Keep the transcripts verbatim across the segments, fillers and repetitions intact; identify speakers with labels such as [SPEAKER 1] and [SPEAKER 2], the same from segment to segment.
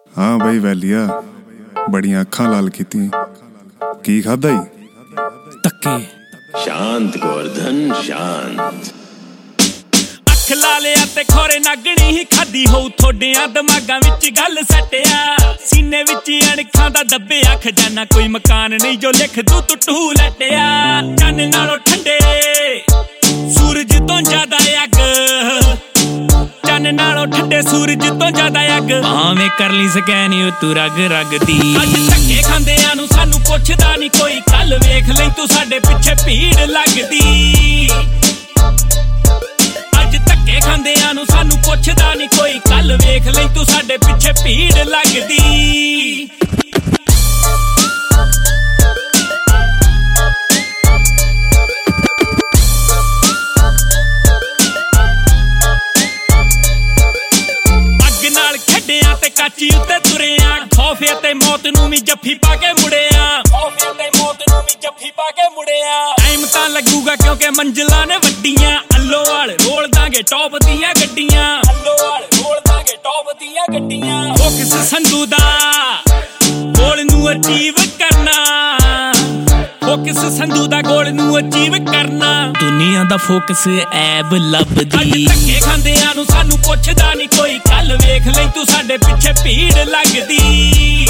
[SPEAKER 1] हाँ बई वैलिया, बड़ियां अखां लाल कीतियां। की खादा ही?
[SPEAKER 2] धक्के।
[SPEAKER 3] शांत गोवर्धन शांत।
[SPEAKER 2] अख ला लिया ते खोरे नागणी ही खादी होऊ थोड़ियां दिमागां विच गल सटिया। सीने विच अणखां दा दब्बिया खजाना, कोई मकान नहीं जो लिख दू तू टू लटिया। चन्न नालों ठंडे सूरज तो ज्यादा अग, चन्न नालों ठंडे सूरज तो ज्यादा अग। भावें कर ली सकैन तू रग रग दी। अज धक्के खांदियां नूं सानू पुछदा नहीं कोई, कल वेख लई तू साडे पिछे भीड़ लगदी। अज धक्के खांदियां नूं सानू पुछदा नहीं कोई, कल वेख लई तू साडे पिछे भीड़ लगदी। काची उत्ते तुरिया, खौफे ते मौत नूं भी जफ्फी पा के मुड़िया। खौफे ते मौत नूं भी जफ्फी पा के मुड़िया। टाइम तां लगूगा क्योंकि मंजिलां ने वड्डियां। अल्लोवाल रोल दांगे टॉप दियां गड्डियां। अल्लोवाल रोल दांगे टॉप दियां गड्डियां। फोकस संधू दा गोल नूं अचीव करना। फोकस संधू दा गोल नूं अचीव करना। दुनिया दा फोकस ऐब लभदी। अज धक्के खांदियां नूं सानू पुछदा नहीं कोई, कल वेख लई तू साडे पिछे भीड़ लगदी।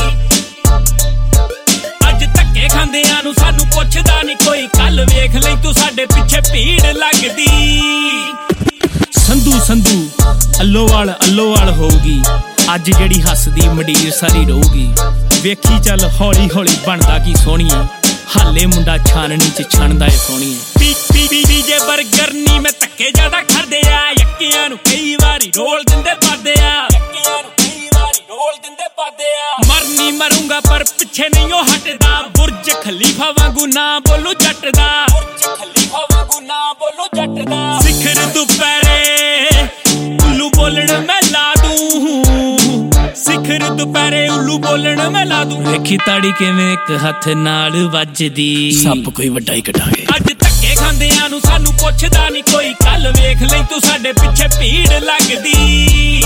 [SPEAKER 2] अज धक्के खांदियां नूं सानू पुछदा नहीं कोई, कल वेख लई तू साडे पिछे भीड़ लगदी। संधू संधू अल्लोवाल अल्लोवाल होगी, अज जेड़ी हसदी मंडीर सारी रहूगी। वेखी चल हौली हौली बनदा की सोहणीए, हाले मुंडा छाननी च छणदा ए सोहणीए। पी पी पी पी जे बर्गर नी मैं धक्के ज्यादा खादे आ। यक्कियां नूं कई वारी रोल दिंदे पादे आ। यक्कियां नूं कई वारी रोल दिंदे पादे आ। मरनी मरूंगा पर पिछे नहीं ओ हटदा। बुर्ज खलीफा वांगू ना बोलू जट दा। बुर्ज खलीफा वांगू ना बोलू जट दा। सिखर दुपहरे उल्लू बोलण मैं ला दूं। सिखर दुपहरे उल्लू बोलण मैं ला दूं। वेखी ताड़ी किवें इक हथ नाल वजदी, सप कोई वड्डा ही कटांगे। अज धक्के खांदियां नूं सानू पुछदा नहीं कोई, कल वेख लई तू साडे पिछे भीड़ लगदी।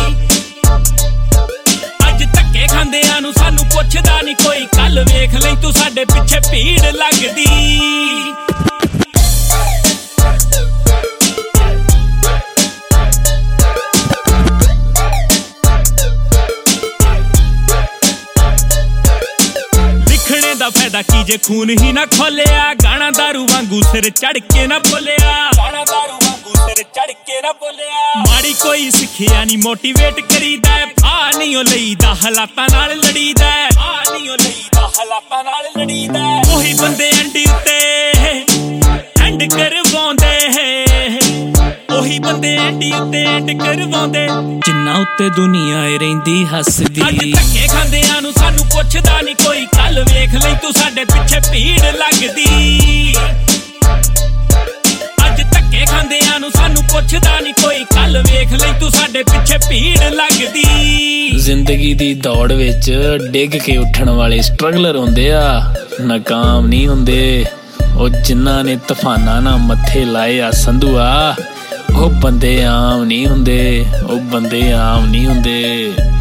[SPEAKER 2] अज धक्के खांदियां नूं सानू पुछदा नहीं कोई, कल वेख लई तू साडे पिछे भीड़ लगदी। दा फायदा की जे खून ही ना खोलिया। गाना दारू वांगू सिर चढ़ के ना बोलिया। गाना दारू वांगू सिर चढ़ के ना बोलिया। माड़ी कोई सिखिया नहीं मोटिवेट करीदा। आ नहीं ओ लईदा हालातां नाल लड़ीदा। आ नहीं ओ लईदा हालातां नाल लड़ीदा। ओही बंदे अंडी उत्ते एंड करवाउंदे, ओही बंदे अंडी उत्ते एंड करवाउंदे, जिन्ना उत्ते दुनिया रहिंदी हसदी। अज धक्के खांदियां नूं सानू पुछदा नहीं कोई, कल वेख लई तू साडे पिछे भीड़ लगदी। अज धक्के खांदियां नूं सानू पुछदा नहीं कोई, कल वेख लई तू साडे पिछे भीड़ लगदी। जिंदगी दी दौड़ विच डिग के उठण वाले स्ट्रगलर हुंदे आ, नाकाम नहीं हुंदे। ओ जिन्हां ने तूफानां ना मत्थे लाए आ संधूआ, ओ बंदे आम नहीं हुंदे। ओ बंदे आम नहीं हुंदे।